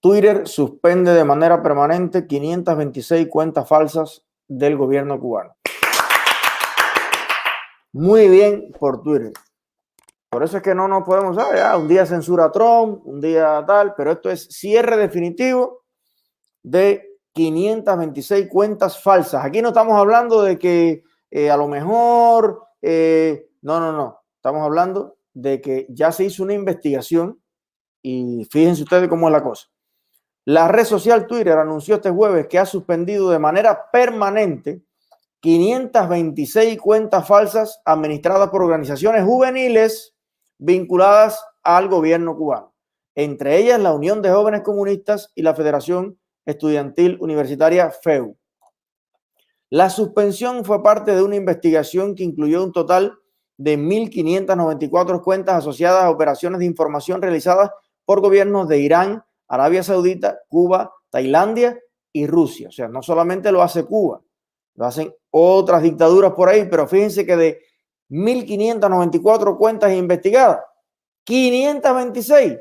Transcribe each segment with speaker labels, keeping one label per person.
Speaker 1: Twitter suspende de manera permanente 526 cuentas falsas del gobierno cubano. Muy bien por Twitter. Por eso es que no nos podemos saber, un día censura a Trump, un día tal, pero esto es cierre definitivo de 526 cuentas falsas. Aquí no estamos hablando de que a lo mejor, no. Estamos hablando de que ya se hizo una investigación y fíjense ustedes cómo es la cosa. La red social Twitter anunció este jueves que ha suspendido de manera permanente 526 cuentas falsas administradas por organizaciones juveniles vinculadas al gobierno cubano, entre ellas la Unión de Jóvenes Comunistas y la Federación Estudiantil Universitaria FEU. La suspensión fue parte de una investigación que incluyó un total de 1.594 cuentas asociadas a operaciones de información realizadas por gobiernos de Irán, Arabia Saudita, Cuba, Tailandia y Rusia. O sea, no solamente lo hace Cuba, lo hacen otras dictaduras por ahí, pero fíjense que de 1.594 cuentas investigadas, 526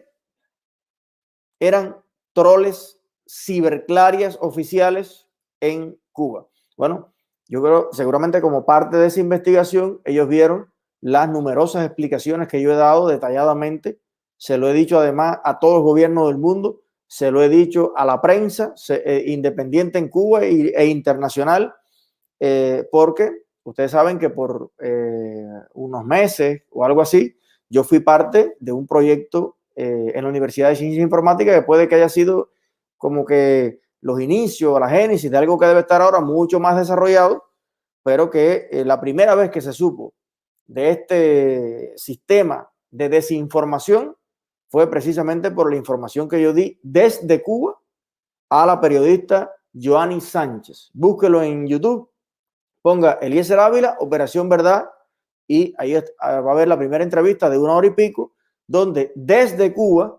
Speaker 1: eran troles ciberclarias oficiales en Cuba. Bueno, yo creo seguramente como parte de esa investigación ellos vieron las numerosas explicaciones que yo he dado detalladamente. Se lo he dicho además a todos los gobiernos del mundo, se lo he dicho a la prensa independiente en Cuba e internacional, porque ustedes saben que por unos meses o algo así, yo fui parte de un proyecto en la Universidad de Ciencias Informáticas, que puede que haya sido como que los inicios, la génesis de algo que debe estar ahora mucho más desarrollado, pero que la primera vez que se supo de este sistema de desinformación fue precisamente por la información que yo di desde Cuba a la periodista Joanny Sánchez. Búsquelo en YouTube, ponga Eliezer Ávila, Operación Verdad, y ahí va a haber la primera entrevista de 1 hora y pico, donde desde Cuba,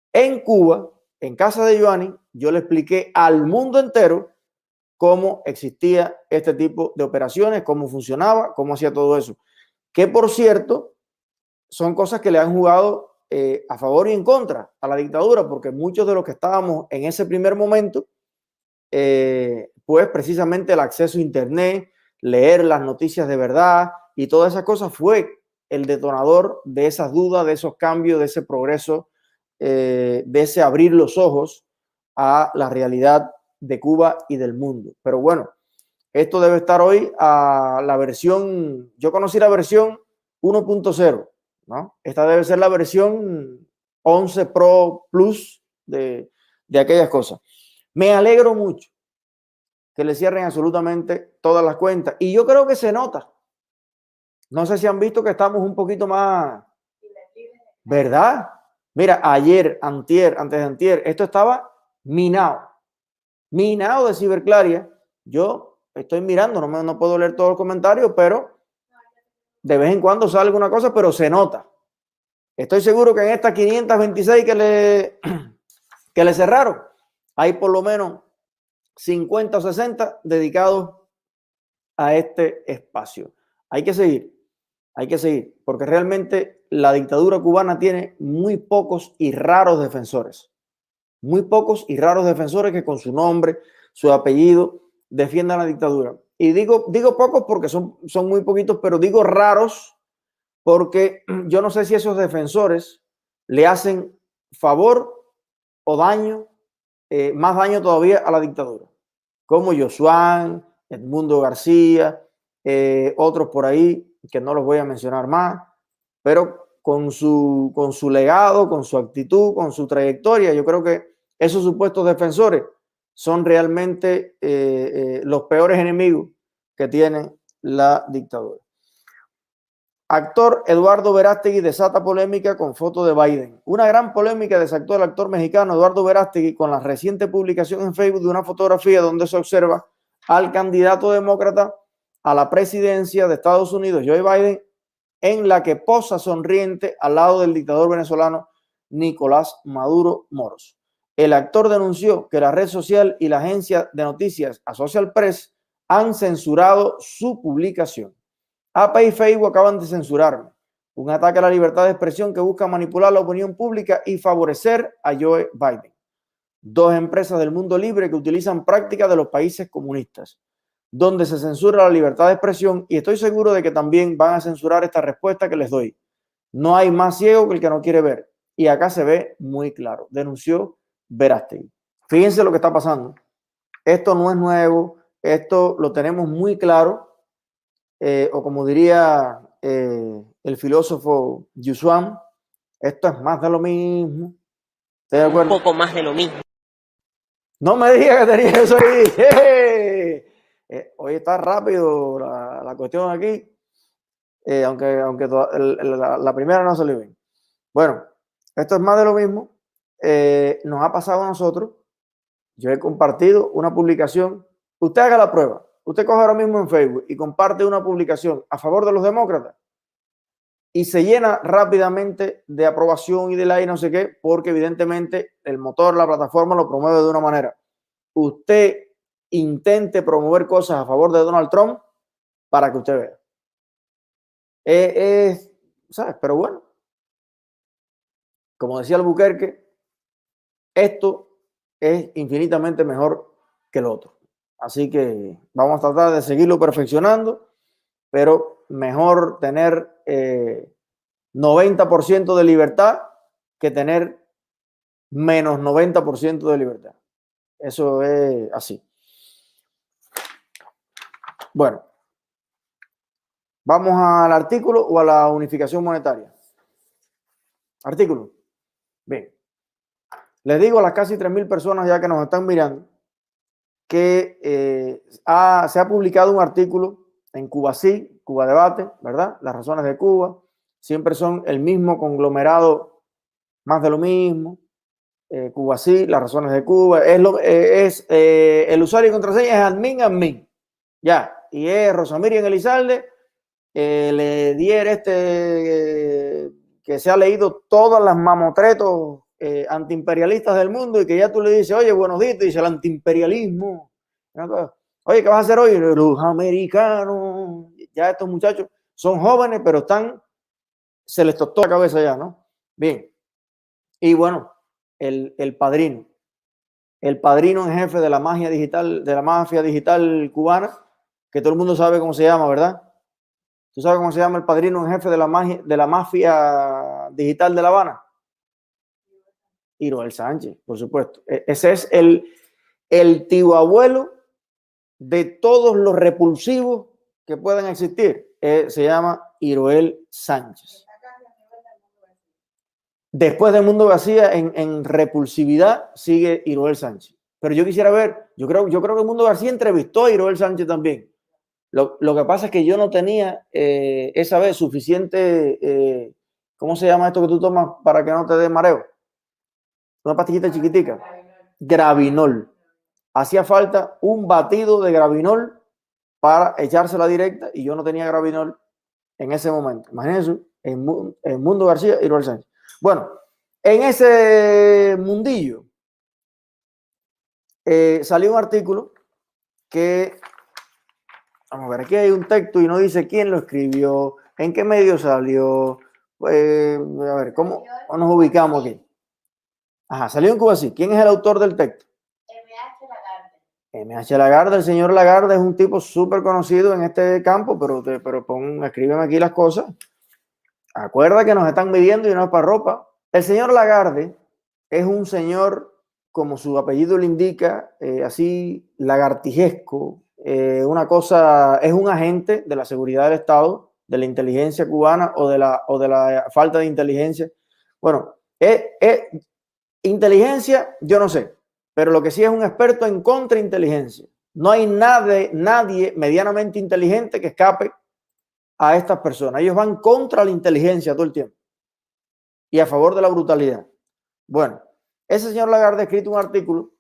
Speaker 1: en casa de Joanny, yo le expliqué al mundo entero cómo existía este tipo de operaciones, cómo funcionaba, cómo hacía todo eso. Que por cierto, son cosas que le han jugado a favor y en contra a la dictadura, porque muchos de los que estábamos en ese primer momento, pues precisamente el acceso a internet, leer las noticias de verdad y todas esas cosas fue el detonador de esas dudas, de esos cambios, de ese progreso, de ese abrir los ojos a la realidad de Cuba y del mundo. Pero bueno, esto debe estar hoy a la versión, yo conocí la versión 1.0, ¿no? Esta debe ser la versión 11 Pro Plus de aquellas cosas. Me alegro mucho que le cierren absolutamente todas las cuentas. Y yo creo que se nota. No sé si han visto que estamos un poquito más, ¿verdad? Mira, ayer, antes de antier, esto estaba minado de ciberclaria. Yo estoy mirando, no puedo leer todos los comentarios, pero de vez en cuando sale alguna cosa, pero se nota. Estoy seguro que en estas 526 que le cerraron, hay por lo menos 50 o 60 dedicados a este espacio. Hay que seguir, porque realmente la dictadura cubana tiene muy pocos y raros defensores. Muy pocos y raros defensores que con su nombre, su apellido, defiendan la dictadura. Y digo pocos porque son muy poquitos, pero digo raros porque yo no sé si esos defensores le hacen favor o daño, más daño todavía a la dictadura, como Yosuán, Edmundo García, otros por ahí que no los voy a mencionar más, pero con su legado, con su actitud, con su trayectoria, yo creo que esos supuestos defensores son realmente los peores enemigos que tiene la dictadura. Actor Eduardo Verástegui desata polémica con foto de Biden. Una gran polémica desató el actor mexicano Eduardo Verástegui con la reciente publicación en Facebook de una fotografía donde se observa al candidato demócrata a la presidencia de Estados Unidos, Joe Biden, en la que posa sonriente al lado del dictador venezolano Nicolás Maduro Moros. El actor denunció que la red social y la agencia de noticias Associated Press han censurado su publicación. APA y Facebook acaban de censurarme. Un ataque a la libertad de expresión que busca manipular la opinión pública y favorecer a Joe Biden. 2 empresas del mundo libre que utilizan prácticas de los países comunistas, donde se censura la libertad de expresión, y estoy seguro de que también van a censurar esta respuesta que les doy. No hay más ciego que el que no quiere ver. Y acá se ve muy claro, denunció Verástegui. Fíjense lo que está pasando. Esto no es nuevo, esto lo tenemos muy claro, o como diría el filósofo Yusuan, esto es más de lo mismo. ¿Estás de acuerdo?
Speaker 2: Un poco más de lo mismo.
Speaker 1: No me digas que tenía eso ahí. Hoy está rápido la cuestión aquí, aunque la primera no salió bien. Bueno, esto es más de lo mismo. Nos ha pasado a nosotros. Yo he compartido una publicación. Usted haga la prueba. Usted coge ahora mismo en Facebook y comparte una publicación a favor de los demócratas y se llena rápidamente de aprobación y de like, no sé qué, porque evidentemente el motor, la plataforma lo promueve de una manera. Usted intente promover cosas a favor de Donald Trump para que usted vea. ¿Sabes? Pero bueno, como decía Albuquerque, esto es infinitamente mejor que el otro. Así que vamos a tratar de seguirlo perfeccionando, pero mejor tener 90% de libertad que tener menos 90% de libertad. Eso es así. Bueno, vamos al artículo o a la unificación monetaria. Artículo. Bien. Les digo a las casi 3.000 personas ya que nos están mirando que se ha publicado un artículo en Cuba Sí, Cuba Debate, ¿verdad? Las razones de Cuba siempre son el mismo conglomerado, más de lo mismo. Cuba Sí, las razones de Cuba, el usuario y contraseña es admin, ya, y es Rosamirian Elizalde, le diera que se ha leído todas las mamotretos antiimperialistas del mundo y que ya tú le dices, oye, buenos días, dice el antiimperialismo, oye, ¿qué vas a hacer hoy? Los americanos, ya estos muchachos son jóvenes, pero se les tostó la cabeza ya, ¿no? Bien, y bueno, el padrino en jefe de la magia digital, de la mafia digital cubana, que todo el mundo sabe cómo se llama, ¿verdad? ¿Tú sabes cómo se llama el padrino en jefe de la mafia digital de La Habana? Iroel Sánchez, por supuesto. Ese es el tío abuelo de todos los repulsivos que puedan existir. Se llama Iroel Sánchez. Después de Mundo García, en repulsividad, sigue Iroel Sánchez. Pero yo quisiera ver, yo creo que Mundo García entrevistó a Iroel Sánchez también. Lo que pasa es que yo no tenía esa vez suficiente, ¿cómo se llama esto que tú tomas para que no te dé mareo? Una pastillita chiquitica. Gravinol. Hacía falta un batido de Gravinol para echársela directa y yo no tenía Gravinol en ese momento. Imagínense, en Mundo García y Iroel Sánchez. Bueno, en ese mundillo salió un artículo que, vamos a ver, aquí hay un texto y no dice quién lo escribió, en qué medio salió, a ver, ¿cómo nos ubicamos aquí? Ajá, salió en Cuba Sí. ¿Quién es el autor del texto? M.H. Lagarde. M.H. Lagarde, el señor Lagarde es un tipo súper conocido en este campo, pero escríbeme aquí las cosas. Acuerda que nos están midiendo y no es para ropa. El señor Lagarde es un señor, como su apellido le indica, así lagartijesco, una cosa, es un agente de la seguridad del Estado, de la inteligencia cubana o de la falta de inteligencia. Bueno, inteligencia, yo no sé, pero lo que sí es un experto en contrainteligencia. No hay nadie medianamente inteligente que escape a estas personas. Ellos van contra la inteligencia todo el tiempo y a favor de la brutalidad. Bueno, ese señor Lagarde ha escrito un artículo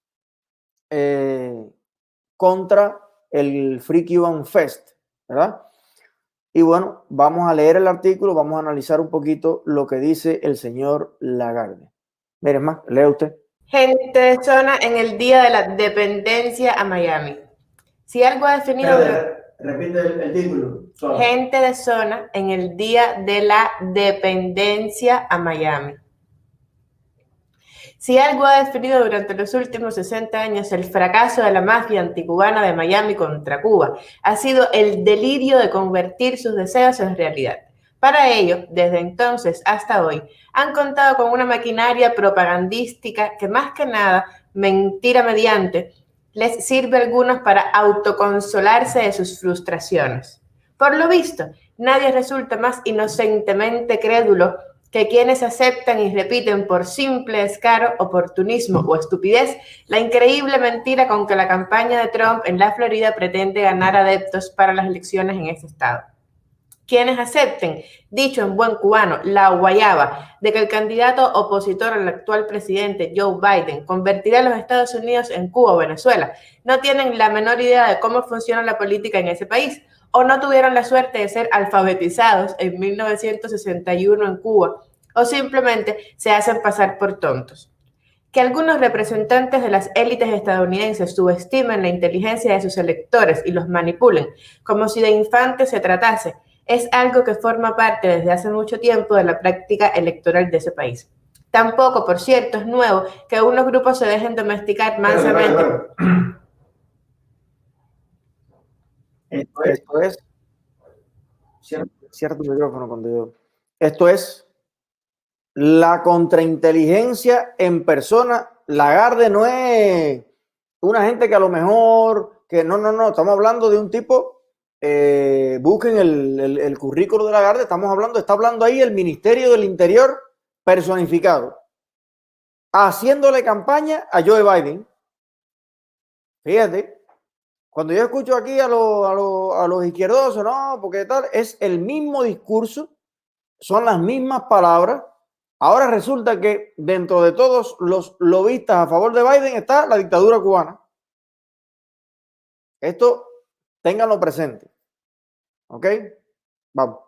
Speaker 1: contra el Free Cuban Fest, ¿verdad? Y bueno, vamos a leer el artículo, vamos a analizar un poquito lo que dice el señor Lagarde. Miren más, lea usted.
Speaker 2: Gente de zona en el día de la dependencia a Miami. Si algo ha definido...
Speaker 1: Repite el título.
Speaker 2: Solo. Gente de zona en el día de la dependencia a Miami. Si algo ha definido durante los últimos 60 años el fracaso de la mafia anticubana de Miami contra Cuba, ha sido el delirio de convertir sus deseos en realidad. Para ello, desde entonces hasta hoy, han contado con una maquinaria propagandística que más que nada, mentira mediante, les sirve a algunos para autoconsolarse de sus frustraciones. Por lo visto, nadie resulta más inocentemente crédulo que quienes aceptan y repiten por simple descaro, oportunismo o estupidez la increíble mentira con que la campaña de Trump en la Florida pretende ganar adeptos para las elecciones en ese estado. Quienes acepten, dicho en buen cubano, la guayaba de que el candidato opositor al actual presidente Joe Biden convertirá a los Estados Unidos en Cuba o Venezuela, no tienen la menor idea de cómo funciona la política en ese país, o no tuvieron la suerte de ser alfabetizados en 1961 en Cuba, o simplemente se hacen pasar por tontos. Que algunos representantes de las élites estadounidenses subestimen la inteligencia de sus electores y los manipulen, como si de infantes se tratase, es algo que forma parte desde hace mucho tiempo de la práctica electoral de ese país. Tampoco, por cierto, es nuevo que unos grupos se dejen domesticar mansamente.
Speaker 1: Esto es cierto micrófono cuando yo. Esto es la contrainteligencia en persona. Lagarde no es una gente que a lo mejor que no, estamos hablando de un tipo. Busquen el currículo de Lagarde. Está hablando ahí el Ministerio del Interior personificado, haciéndole campaña a Joe Biden. Fíjate. Cuando yo escucho aquí a los izquierdosos, no, porque tal, es el mismo discurso, son las mismas palabras. Ahora resulta que dentro de todos los lobistas a favor de Biden está la dictadura cubana. Esto ténganlo presente. ¿Ok? Vamos.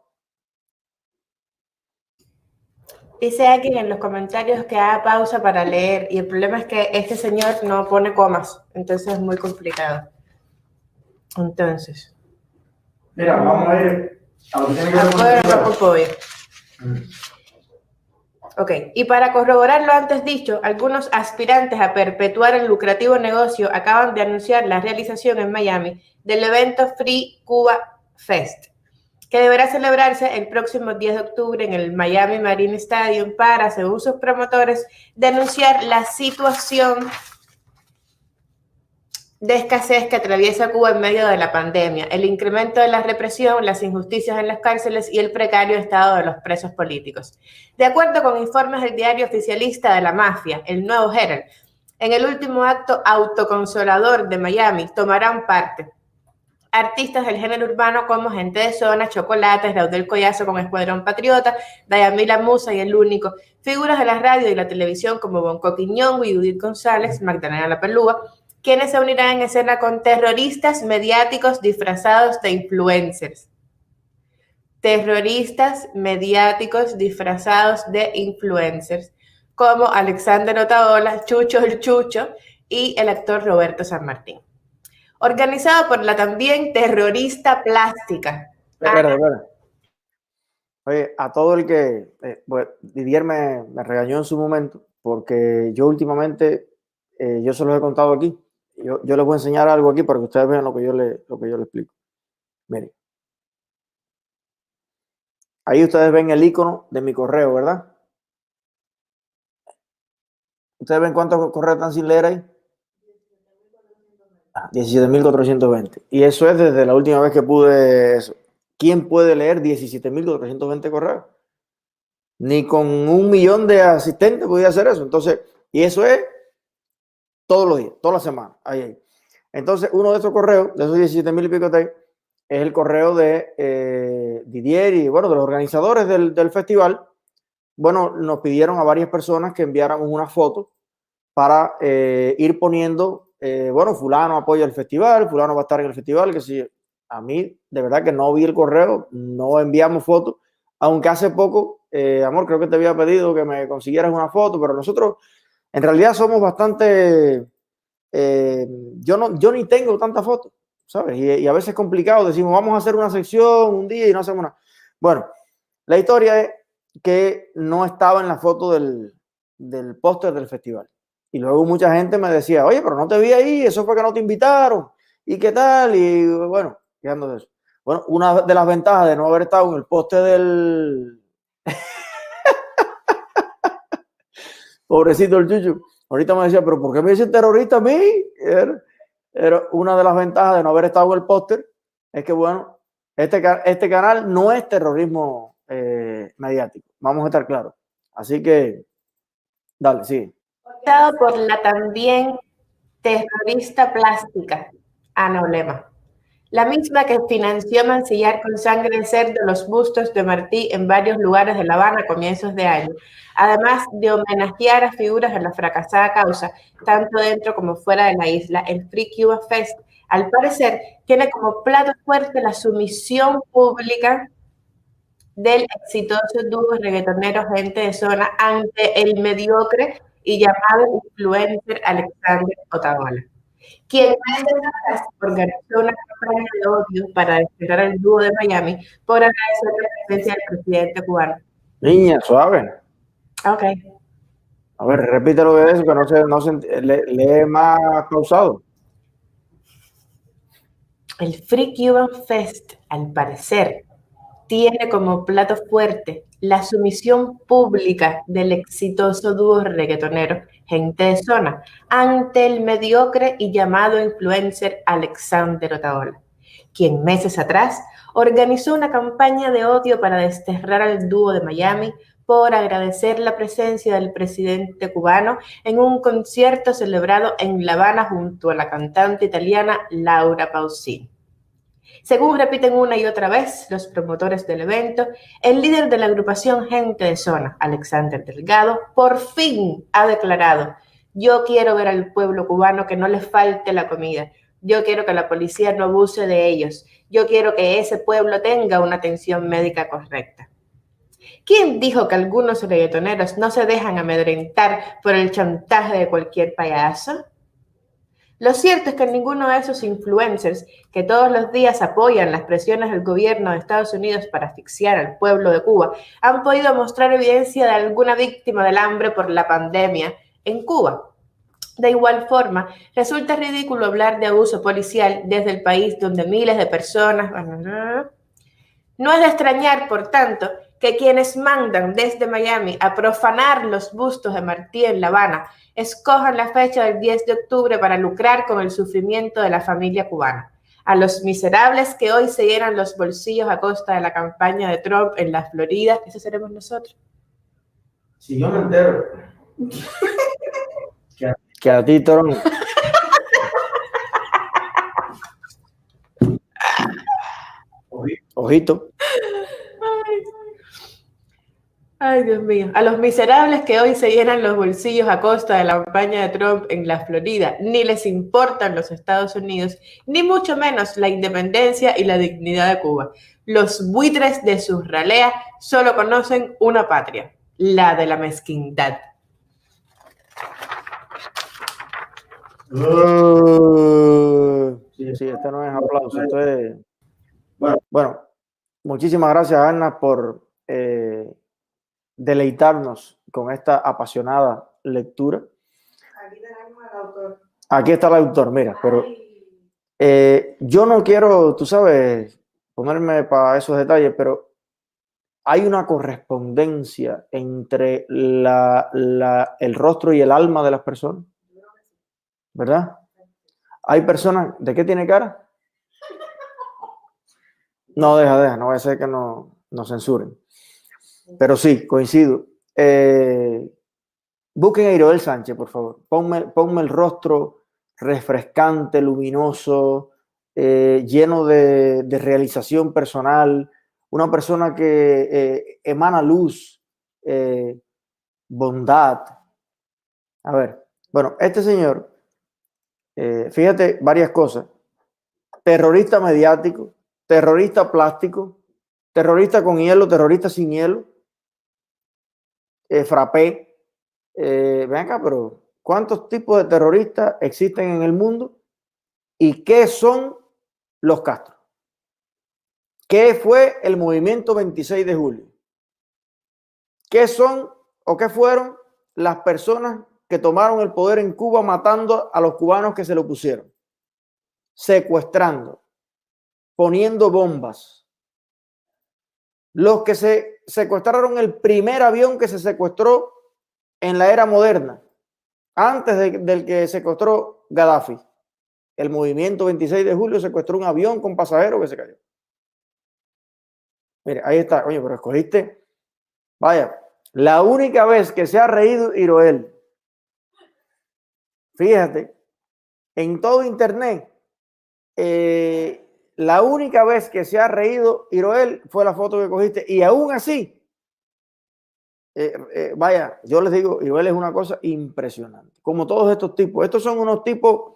Speaker 2: Dice alguien en los comentarios que haga pausa para leer, y el problema es que este señor no pone comas, entonces es muy complicado. Entonces,
Speaker 1: mira, vamos a ir a lo que tiene que ver con
Speaker 2: Ok, y para corroborar lo antes dicho, algunos aspirantes a perpetuar el lucrativo negocio acaban de anunciar la realización en Miami del evento Free Cuba Fest, que deberá celebrarse el próximo 10 de octubre en el Miami Marine Stadium para, según sus promotores, denunciar la situación de escasez que atraviesa Cuba en medio de la pandemia, el incremento de la represión, las injusticias en las cárceles y el precario estado de los presos políticos. De acuerdo con informes del diario oficialista de la mafia, el Nuevo Herald, en el último acto autoconsolador de Miami tomarán parte artistas del género urbano como Gente de Zona, Chocolates, Raudel Collazo con Escuadrón Patriota, Dayamila Musa y El Único, figuras de la radio y la televisión como Bonco Quiñongo y Judith González, Magdalena La Pelúa, quienes se unirán en escena con terroristas mediáticos disfrazados de influencers. Terroristas mediáticos disfrazados de influencers, como Alexander Otaola, Chucho el Chucho y el actor Roberto San Martín. Organizado por la también terrorista plástica.
Speaker 1: Espera. Oye, a todo el que Didier me regañó en su momento, porque yo últimamente, yo se los he contado aquí. Yo les voy a enseñar algo aquí para que ustedes vean lo que yo le explico. Miren. Ahí ustedes ven el icono de mi correo, ¿verdad? ¿Ustedes ven cuántos correos están sin leer ahí? 17.420. Y eso es desde la última vez que pude eso. ¿Quién puede leer 17.420 correos? Ni con 1 millón de asistentes podía hacer eso. Entonces, y eso es todos los días, toda la semana. Ahí. Entonces, uno de esos correos, de esos 17.000 y pico, es el correo de Didier y, bueno, de los organizadores del festival. Bueno, nos pidieron a varias personas que enviáramos una foto para ir poniendo, bueno, fulano apoya el festival, fulano va a estar en el festival, que si a mí, de verdad que no vi el correo, no enviamos fotos, aunque hace poco, amor, creo que te había pedido que me consiguieras una foto, pero nosotros en realidad somos bastante, yo ni tengo tantas fotos, ¿sabes? Y a veces es complicado, decimos, vamos a hacer una sección un día y no hacemos nada. Bueno, la historia es que no estaba en la foto del del póster del festival. Y luego mucha gente me decía, oye, pero no te vi ahí, eso fue que no te invitaron, ¿y qué tal? Y bueno, quedando de eso. Bueno, una de las ventajas de no haber estado en el póster del... Pobrecito el Chuchu. Ahorita me decía, pero ¿por qué me dicen terrorista a mí? Era una de las ventajas de no haber estado en el póster, es que, bueno, este canal no es terrorismo mediático, vamos a estar claros. Así que, dale, sigue.
Speaker 2: Por la también terrorista plástica, Ana Olema. La misma que financió mancillar con sangre de cerdo los bustos de Martí en varios lugares de La Habana a comienzos de año, además de homenajear a figuras de la fracasada causa, tanto dentro como fuera de la isla. El Free Cuba Fest, al parecer, tiene como plato fuerte la sumisión pública del exitoso dúo reggaetonero Gente de Zona ante el mediocre y llamado influencer Alexander Otaola, quien organizó una campaña de odio para despegar al dúo de Miami por agradecer la presencia del presidente cubano.
Speaker 1: Niña, suave.
Speaker 2: Ok.
Speaker 1: A ver, repite lo de eso, que le más causado.
Speaker 2: El Free Cuban Fest, al parecer, tiene como plato fuerte la sumisión pública del exitoso dúo reggaetonero Gente de Zona ante el mediocre y llamado influencer Alexander Otaola, quien meses atrás organizó una campaña de odio para desterrar al dúo de Miami por agradecer la presencia del presidente cubano en un concierto celebrado en La Habana junto a la cantante italiana Laura Pausini. Según repiten una y otra vez los promotores del evento, el líder de la agrupación Gente de Zona, Alexander Delgado, por fin ha declarado: yo quiero ver al pueblo cubano que no les falte la comida, yo quiero que la policía no abuse de ellos, yo quiero que ese pueblo tenga una atención médica correcta. ¿Quién dijo que algunos reggaetoneros no se dejan amedrentar por el chantaje de cualquier payaso? Lo cierto es que ninguno de esos influencers que todos los días apoyan las presiones del gobierno de Estados Unidos para asfixiar al pueblo de Cuba han podido mostrar evidencia de alguna víctima del hambre por la pandemia en Cuba. De igual forma, resulta ridículo hablar de abuso policial desde el país donde miles de personas... No es de extrañar, por tanto, que quienes mandan desde Miami a profanar los bustos de Martí en La Habana escojan la fecha del 10 de octubre para lucrar con el sufrimiento de la familia cubana. A los miserables que hoy se llenan los bolsillos a costa de la campaña de Trump en la Florida, ¿eso seremos nosotros?
Speaker 1: Si yo me entero que a ti, Trump, ojito.
Speaker 2: Ay, Dios mío. A los miserables que hoy se llenan los bolsillos a costa de la campaña de Trump en la Florida, ni les importan los Estados Unidos, ni mucho menos la independencia y la dignidad de Cuba. Los buitres de sus raleas solo conocen una patria, la de la mezquindad.
Speaker 1: Sí, este no es aplauso. Esto es... Bueno, muchísimas gracias, Ana, por deleitarnos con esta apasionada lectura.
Speaker 2: Aquí tenemos al autor.
Speaker 1: Aquí está el autor, mira, pero yo no quiero, tú sabes, ponerme para esos detalles, pero hay una correspondencia entre el rostro y el alma de las personas, ¿verdad? Hay personas, ¿de qué tiene cara? No, deja, no va a ser que no censuren. Pero sí, coincido. Busquen a Iroel Sánchez, por favor. Ponme el rostro refrescante, luminoso, lleno de realización personal. Una persona que emana luz, bondad. A ver, bueno, este señor, fíjate varias cosas. Terrorista mediático, terrorista plástico, terrorista con hielo, terrorista sin hielo, frappé. Ven acá, pero ¿cuántos tipos de terroristas existen en el mundo? ¿Y qué son los Castro? ¿Qué fue el movimiento 26 de julio? ¿Qué son o qué fueron las personas que tomaron el poder en Cuba matando a los cubanos que se lo pusieron, secuestrando, poniendo bombas. Los que se secuestraron el primer avión que se secuestró en la era moderna, antes del que secuestró Gaddafi. El movimiento 26 de julio secuestró un avión con pasajeros que se cayó. Mire, ahí está. Oye, pero escogiste. Vaya, la única vez que se ha reído Iroel, fíjate, en todo internet, la única vez que se ha reído Iroel fue la foto que cogiste. Y aún así, vaya, yo les digo, Iroel es una cosa impresionante. Como todos estos tipos. Estos son unos tipos,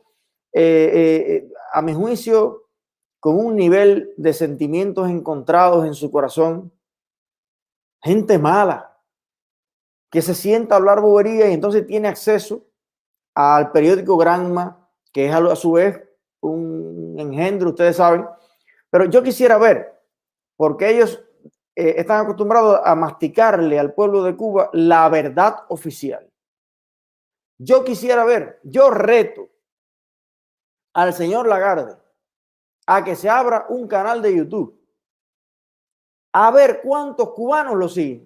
Speaker 1: a mi juicio, con un nivel de sentimientos encontrados en su corazón. Gente mala, que se sienta a hablar bobería y entonces tiene acceso al periódico Granma, que es a su vez un engendro, ustedes saben. Pero yo quisiera ver, porque ellos están acostumbrados a masticarle al pueblo de Cuba la verdad oficial. Yo quisiera ver, yo reto al señor Lagarde a que se abra un canal de YouTube, a ver cuántos cubanos lo siguen.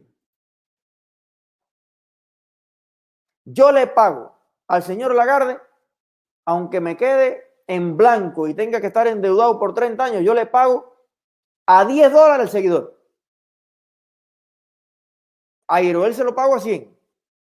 Speaker 1: Yo le pago al señor Lagarde, aunque me quede en blanco y tenga que estar endeudado por 30 años, yo le pago a $10 el seguidor. A Iroel se lo pago a 100.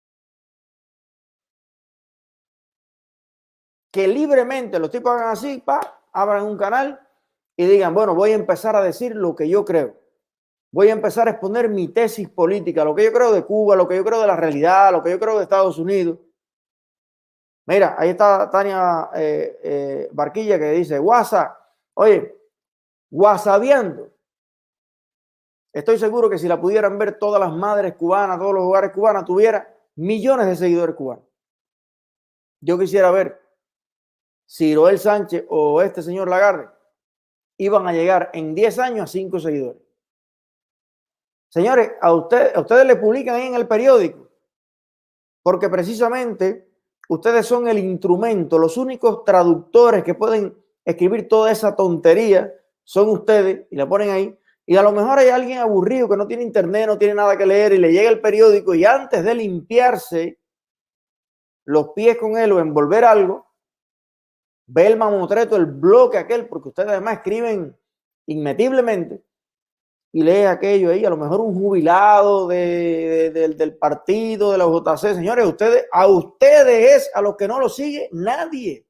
Speaker 1: Que libremente los tipos hagan así, abran un canal y digan, bueno, voy a empezar a decir lo que yo creo. Voy a empezar a exponer mi tesis política, lo que yo creo de Cuba, lo que yo creo de la realidad, lo que yo creo de Estados Unidos. Mira, ahí está Tania Barquilla que dice, WhatsApp, oye, whatsappeando. Estoy seguro que si la pudieran ver todas las madres cubanas, todos los hogares cubanos, tuviera millones de seguidores cubanos. Yo quisiera ver si Iroel Sánchez o este señor Lagarde iban a llegar en 10 años a 5 seguidores. Señores, a ustedes le publican ahí en el periódico, porque precisamente ustedes son el instrumento, los únicos traductores que pueden escribir toda esa tontería son ustedes y la ponen ahí. Y a lo mejor hay alguien aburrido que no tiene internet, no tiene nada que leer y le llega el periódico y antes de limpiarse los pies con él o envolver algo, ve el mamotreto, el bloque aquel, porque ustedes además escriben inmetiblemente y lee aquello ahí, a lo mejor un jubilado del partido, de la JC. Señores, a ustedes es a los que no lo sigue nadie.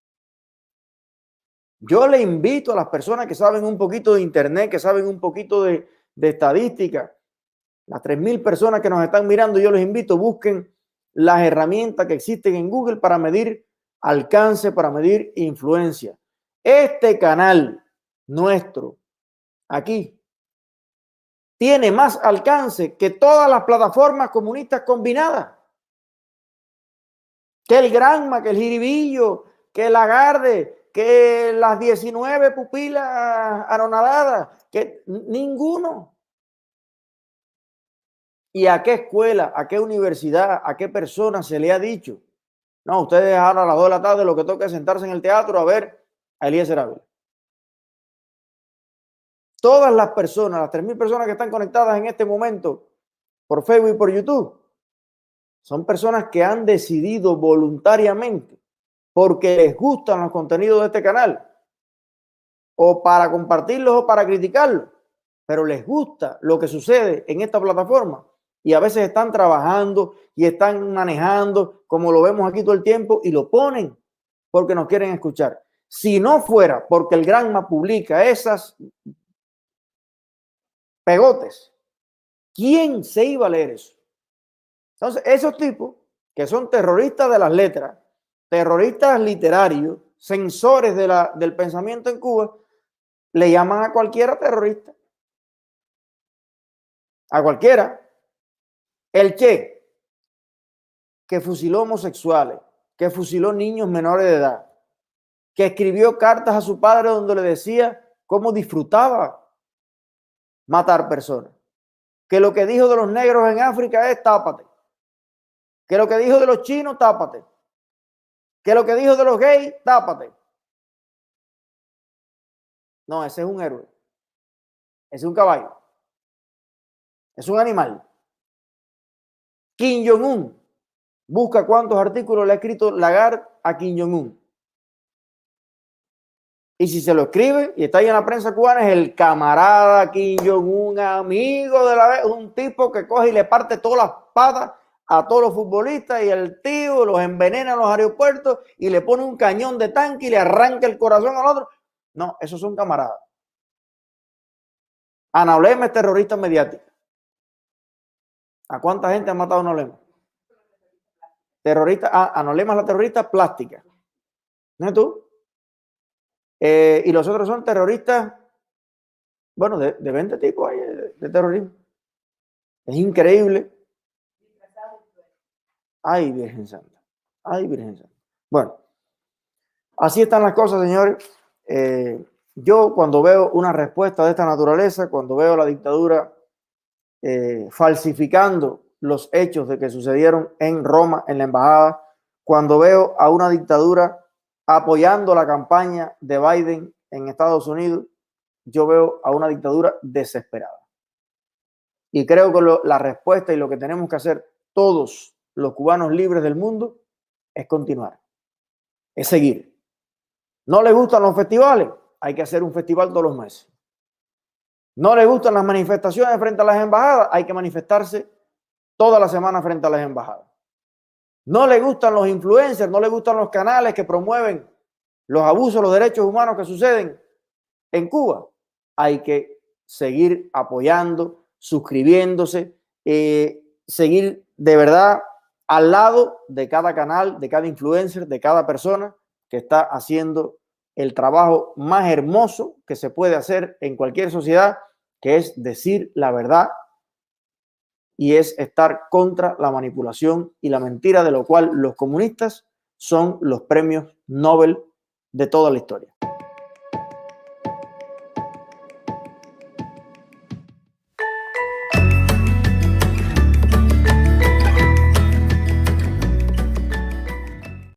Speaker 1: Yo le invito a las personas que saben un poquito de internet, que saben un poquito de estadística, las 3.000 personas que nos están mirando, yo les invito, busquen las herramientas que existen en Google para medir alcance, para medir influencia. Este canal nuestro, aquí, tiene más alcance que todas las plataformas comunistas combinadas. Que el Granma, que el Jiribillo, que el Lagarde, que las 19 pupilas anonadadas, que ninguno. ¿Y a qué escuela, a qué universidad, a qué persona se le ha dicho? No, ustedes ahora a las 2 de la tarde lo que toca es sentarse en el teatro a ver a Eliezer Ávila. Todas las personas, las 3.000 personas que están conectadas en este momento por Facebook y por YouTube, son personas que han decidido voluntariamente, porque les gustan los contenidos de este canal, o para compartirlos o para criticarlos, pero les gusta lo que sucede en esta plataforma y a veces están trabajando y están manejando, como lo vemos aquí todo el tiempo, y lo ponen porque nos quieren escuchar. Si no fuera porque el Granma publica esas pegotes, ¿quién se iba a leer eso? Entonces, esos tipos que son terroristas de las letras, terroristas literarios, censores del pensamiento en Cuba, le llaman a cualquiera terrorista. A cualquiera. El Che, que fusiló homosexuales, que fusiló niños menores de edad, que escribió cartas a su padre donde le decía cómo disfrutaba matar personas, que lo que dijo de los negros en África es tápate, Que lo que dijo de los chinos, tápate. Que lo que dijo de los gays, tápate. No, ese es un héroe. Ese es un caballo. Es un animal. Kim Jong-un. Busca cuántos artículos le ha escrito Lagarde a Kim Jong-un. Y si se lo escribe y está ahí en la prensa cubana, es el camarada Kim Jong-un, amigo de la vez, un tipo que coge y le parte todas las patas a todos los futbolistas y el tío los envenena en los aeropuertos y le pone un cañón de tanque y le arranca el corazón al otro. No, esos son camaradas. Ana Olema es terrorista mediática. ¿A cuánta gente ha matado Ana Olema? Terrorista, Ana Olema es la terrorista plástica. ¿No es tú? Y los otros son terroristas, bueno, de 20 tipos hay de terrorismo. Es increíble. Ay, Virgen Santa. Ay, Virgen Santa. Bueno, así están las cosas, señores. Yo cuando veo una respuesta de esta naturaleza, cuando veo la dictadura falsificando los hechos de que sucedieron en Roma, en la embajada, cuando veo a una dictadura apoyando la campaña de Biden en Estados Unidos, yo veo a una dictadura desesperada. Y creo que la respuesta y lo que tenemos que hacer todos los cubanos libres del mundo es continuar, es seguir. ¿No les gustan los festivales? Hay que hacer un festival todos los meses. ¿No les gustan las manifestaciones frente a las embajadas? Hay que manifestarse toda la semana frente a las embajadas. ¿No le gustan los influencers? ¿No le gustan los canales que promueven los abusos de los derechos humanos que suceden en Cuba? Hay que seguir apoyando, suscribiéndose, seguir de verdad al lado de cada canal, de cada influencer, de cada persona que está haciendo el trabajo más hermoso que se puede hacer en cualquier sociedad, que es decir la verdad y es estar contra la manipulación y la mentira, de lo cual los comunistas son los premios Nobel de toda la historia.